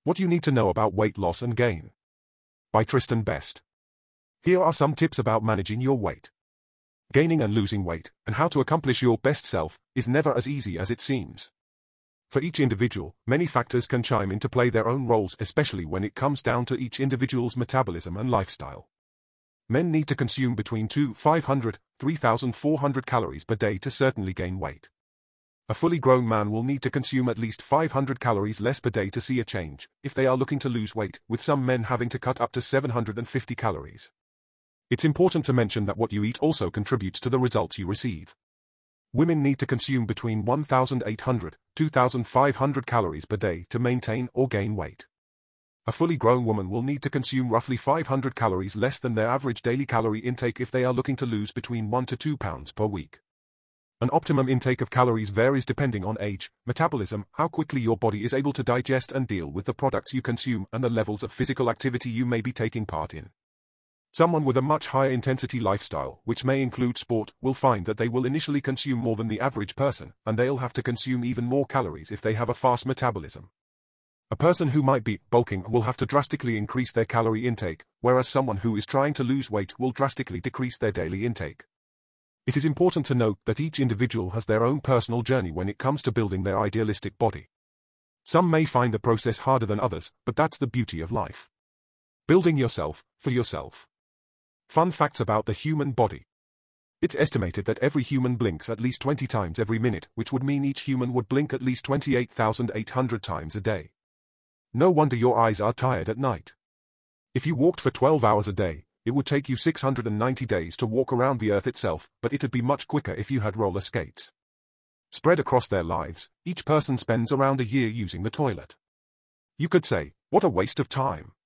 What you need to know about weight loss and gain. By Tristan Best. Here are some tips about managing your weight. Gaining and losing weight, and how to accomplish your best self, is never as easy as it seems. For each individual, many factors can chime in to play their own roles, especially when it comes down to each individual's metabolism and lifestyle. Men need to consume between 2,500 to 3,400 calories per day to certainly gain weight. A fully grown man will need to consume at least 500 calories less per day to see a change, if they are looking to lose weight, with some men having to cut up to 750 calories. It's important to mention that what you eat also contributes to the results you receive. Women need to consume between 1,800 to 2,500 calories per day to maintain or gain weight. A fully grown woman will need to consume roughly 500 calories less than their average daily calorie intake if they are looking to lose between 1 to 2 pounds per week. An optimum intake of calories varies depending on age, metabolism, how quickly your body is able to digest and deal with the products you consume, and the levels of physical activity you may be taking part in. Someone with a much higher intensity lifestyle, which may include sport, will find that they will initially consume more than the average person, and they'll have to consume even more calories if they have a fast metabolism. A person who might be bulking will have to drastically increase their calorie intake, whereas someone who is trying to lose weight will drastically decrease their daily intake. It is important to note that each individual has their own personal journey when it comes to building their idealistic body. Some may find the process harder than others, but that's the beauty of life. Building yourself, for yourself. Fun facts about the human body. It's estimated that every human blinks at least 20 times every minute, which would mean each human would blink at least 28,800 times a day. No wonder your eyes are tired at night. If you walked for 12 hours a day, it would take you 690 days to walk around the earth itself, but it'd be much quicker if you had roller skates. Spread across their lives, each person spends around a year using the toilet. You could say, what a waste of time.